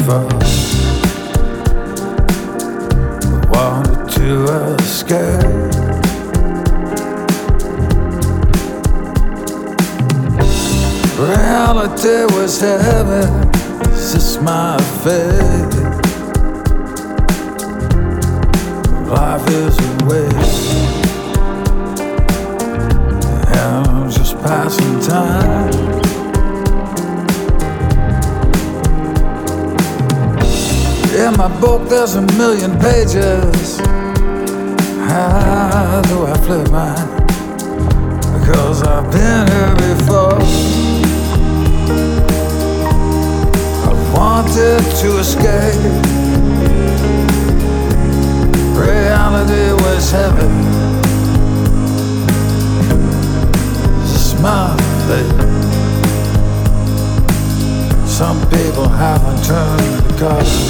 before. Wanted to escape. Reality was heavy. Is this my fate? Life is a waste, and I'm just passing time. In my book there's a million pages. How do I flip mine? Because I've been here before. I wanted to escape. Reality was heavy. This is my fate. Some people haven't turned the color.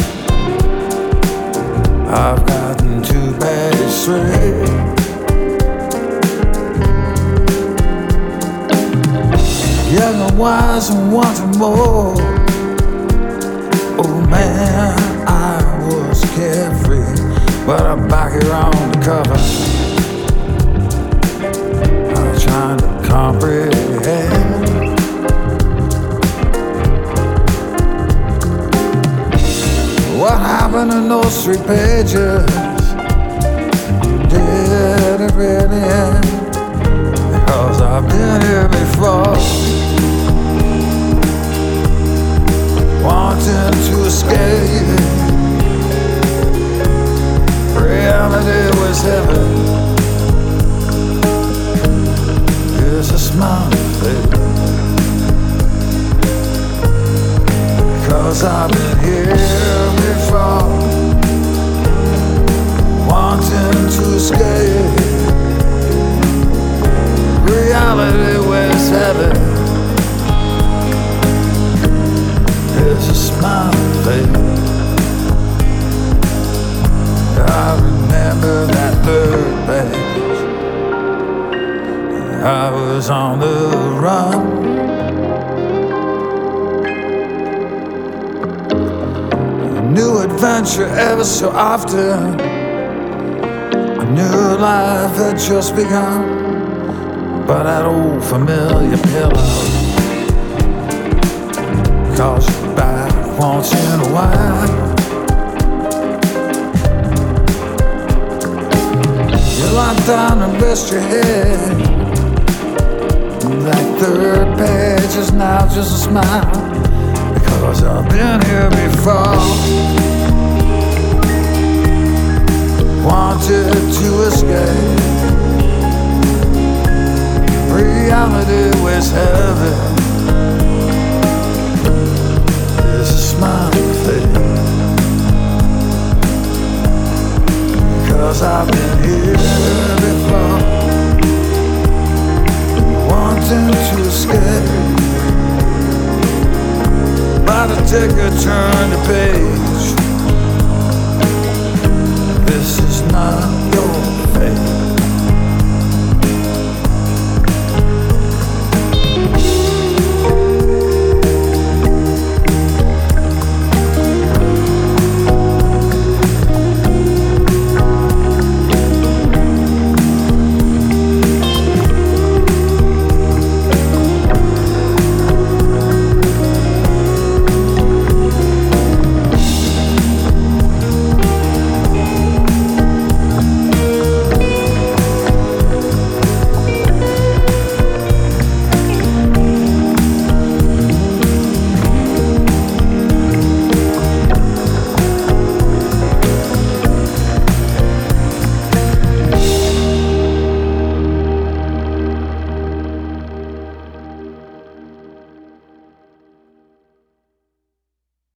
I've gotten too bad straight. Young and wise and wanting more. Oh man, I was carefree, but I'm back here on the cover. I'm trying to comprehend. What happened in those 3 pages? Did it really end? Because I've been here before. Wanting to escape. Reality was heavy. This is my fate. Because I've been here before. Wanting to escape. Reality was heavy. This is my fate. I remember that 3rd page. I was on the run. A new adventure ever so often. A new life had just begun. But that old familiar pillow calls you back once in a while. You lie down and rest your head. That 3rd page is now just a smile. Because I've been here before. Wanted to escape. Reality was heavy. This is my fate. Because I've been here before. Wanting to escape. About to take a turn the page.